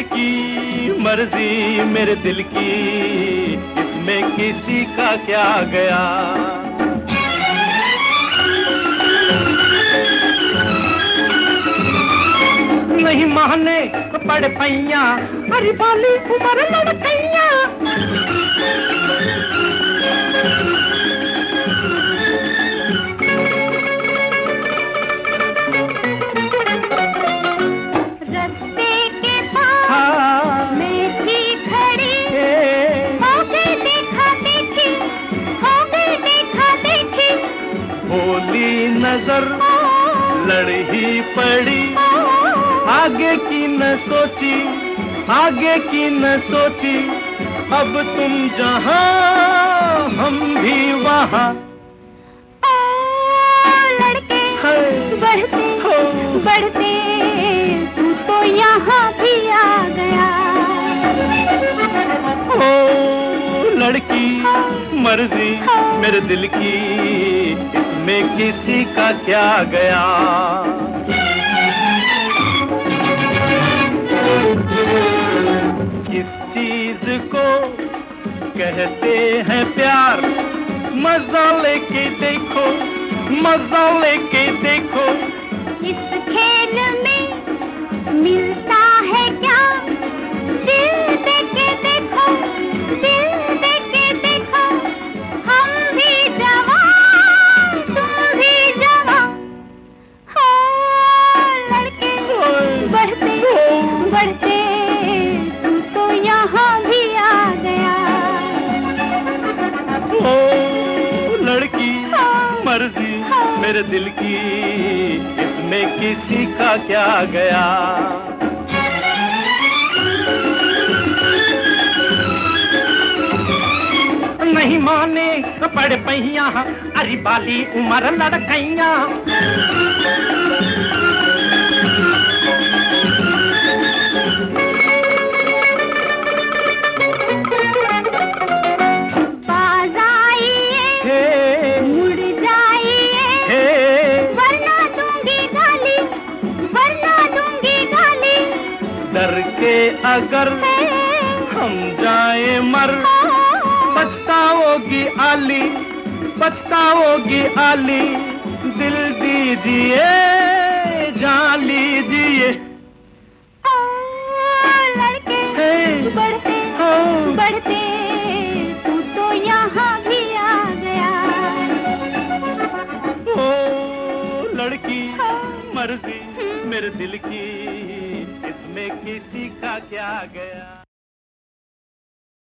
लड़की मर्जी मेरे दिल की, इसमें किसी का क्या गया। नहीं माने तो पड़ पैया, अरे बाली उमर लड़कैया। रस्ते के पास मैं थी खड़ी, हो गई देखा देखी, हो गई देखा देखी। भोली नजर लड़ ही पड़ी, आगे की न सोची, आगे की न सोची। अब तुम जहां हम भी वहां। ओ लड़के बढ़ते बढ़ते तू तो यहाँ भी आ गया। ओ लड़की मर्जी मेरे दिल की, इसमें किसी का क्या गया। किस चीज को कहते हैं प्यार, मजा लेके देखो, मजा लेके देखो। इस खेल में मिलता है क्या, दिल दे के देखो, दिल दे के देखो। हम भी जवान तुम भी जवान, हो लड़के बढ़ते बढ़ते तू तो यहाँ भी आ गया। ओ लड़की मर्जी मेरे दिल की, इसमें किसी का क्या गया। नहीं माने तो पड़ पहिया, अरे बाली उमर लड़कैया। डर के अगर हम जाए मर, पछताओगी आली, पछताओगी आली। दिल दीजिए जान लीजिए। ओ लड़के बढ़ते बढ़ते तू तो यहाँ भी आ गया। ओ लड़की मर्जी मेरे दिल की, इसमें किसी का क्या गया।